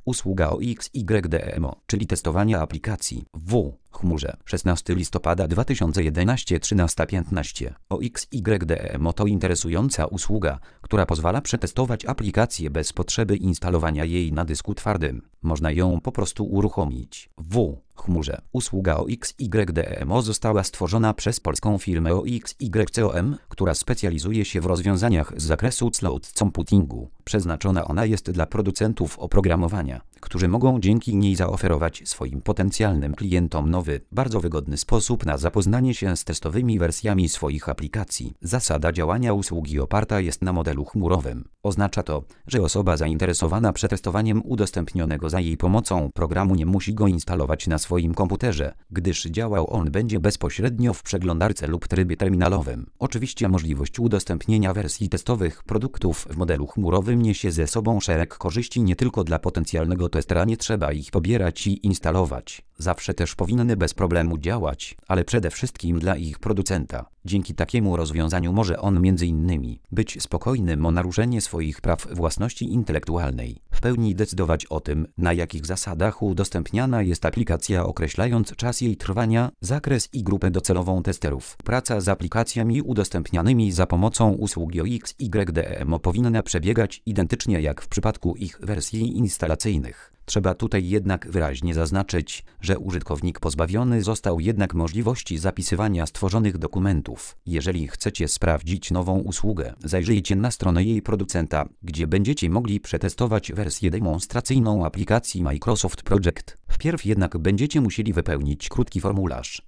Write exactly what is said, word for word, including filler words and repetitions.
Usługa O X Y D M O, czyli testowanie aplikacji w chmurze. szesnastego listopada dwa tysiące jedenastego, trzynaста piętnaście. O X Y D M O to interesująca usługa, która pozwala przetestować aplikację bez potrzeby instalowania jej na dysku twardym. Można ją po prostu uruchomić w chmurze. Usługa O X Y D M O została stworzona przez polską firmę O X Y C O M, która specjalizuje się w rozwiązaniach z zakresu cloud computingu. Przeznaczona ona jest dla producentów oprogramowania, którzy mogą dzięki niej zaoferować swoim potencjalnym klientom nowy, bardzo wygodny sposób na zapoznanie się z testowymi wersjami swoich aplikacji. Zasada działania usługi oparta jest na modelu chmurowym. Oznacza to, że osoba zainteresowana przetestowaniem udostępnionego za jej pomocą programu nie musi go instalować na swoim komputerze, gdyż działał on będzie bezpośrednio w przeglądarce lub trybie terminalowym. Oczywiście możliwość udostępnienia wersji testowych produktów w modelu chmurowym niesie ze sobą szereg korzyści nie tylko dla potencjalnego testera, nie trzeba ich pobierać i instalować. Zawsze też powinny bez problemu działać, ale przede wszystkim dla ich producenta. Dzięki takiemu rozwiązaniu może on między innymi być spokojnym o naruszenie swoich praw własności intelektualnej. W pełni decydować o tym, na jakich zasadach udostępniana jest aplikacja, określając czas jej trwania, zakres i grupę docelową testerów. Praca z aplikacjami udostępnianymi za pomocą usługi O X Y D M O powinna przebiegać identycznie jak w przypadku ich wersji instalacyjnych. Trzeba tutaj jednak wyraźnie zaznaczyć, że użytkownik pozbawiony został jednak możliwości zapisywania stworzonych dokumentów. Jeżeli chcecie sprawdzić nową usługę, zajrzyjcie na stronę jej producenta, gdzie będziecie mogli przetestować wersję demonstracyjną aplikacji Microsoft Project. Wpierw jednak będziecie musieli wypełnić krótki formularz,